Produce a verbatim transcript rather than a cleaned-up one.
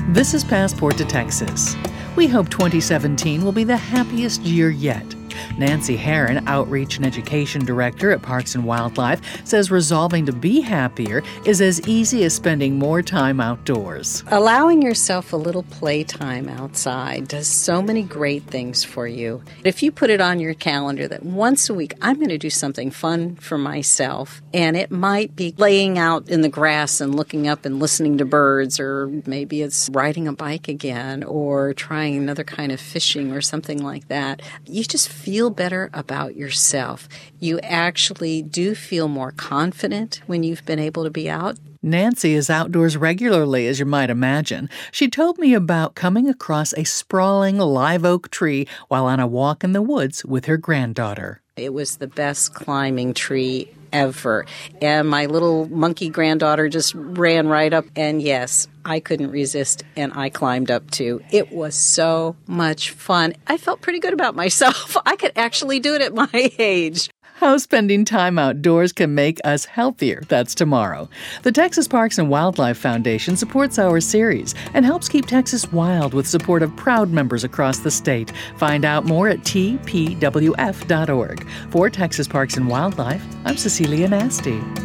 This is Passport to Texas. We hope twenty seventeen will be the happiest year yet. Nancy Herron, Outreach and Education Director at Parks and Wildlife, says resolving to be happier is as easy as spending more time outdoors. Allowing yourself a little playtime outside does so many great things for you. If you put it on your calendar that once a week, I'm going to do something fun for myself, and it might be laying out in the grass and looking up and listening to birds, or maybe it's riding a bike again, or trying another kind of fishing or something like that. You just feel better about yourself. You actually do feel more confident when you've been able to be out. Nancy is outdoors regularly, as you might imagine. She told me about coming across a sprawling live oak tree while on a walk in the woods with her granddaughter. It was the best climbing tree ever. And my little monkey granddaughter just ran right up. And yes, I couldn't resist, and I climbed up too. It was so much fun. I felt pretty good about myself. I could actually do it at my age. How spending time outdoors can make us healthier. That's tomorrow. The Texas Parks and Wildlife Foundation supports our series and helps keep Texas wild with support of proud members across the state. Find out more at T P W F dot org. For Texas Parks and Wildlife, I'm Cecilia Nasty.